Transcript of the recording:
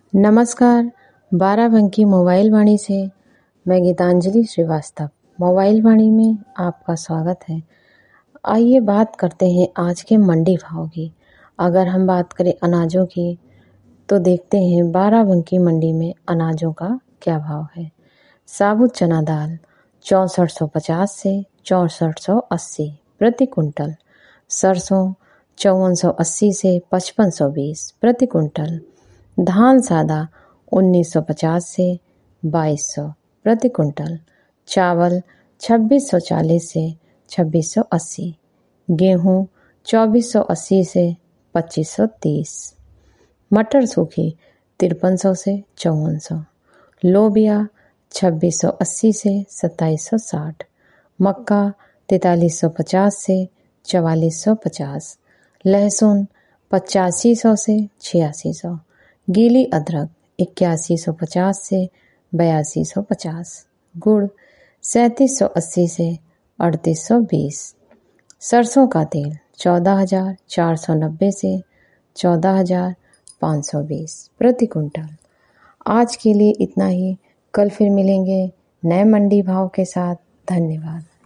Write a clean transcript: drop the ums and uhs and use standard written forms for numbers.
नमस्कार, बाराबंकी मोबाइल वाणी से मैं गीतांजलि श्रीवास्तव मोबाइल वाणी में आपका स्वागत है। आइए बात करते हैं आज के मंडी भाव की। अगर हम बात करें अनाजों की तो देखते हैं बाराबंकी मंडी में अनाजों का क्या भाव है। साबुत चना दाल 6450 से 6480 प्रति कुंटल, सरसों 5480 से 5520 प्रति कुंटल, धान सादा 1950 से 2200 प्रति कुंटल, चावल 2640 से 2680, गेहूं 2480 से 2530, मटर सूखी 5300 से 5400, लोबिया 2680 से 2760, मक्का 4350 से 4450, लहसुन 8500 से 8600, गीली अदरक 8150 से 8250, गुड़ 3780 से 3820, सरसों का तेल 14490 से 14520 प्रति कुंटल। आज के लिए इतना ही। कल फिर मिलेंगे नए मंडी भाव के साथ। धन्यवाद।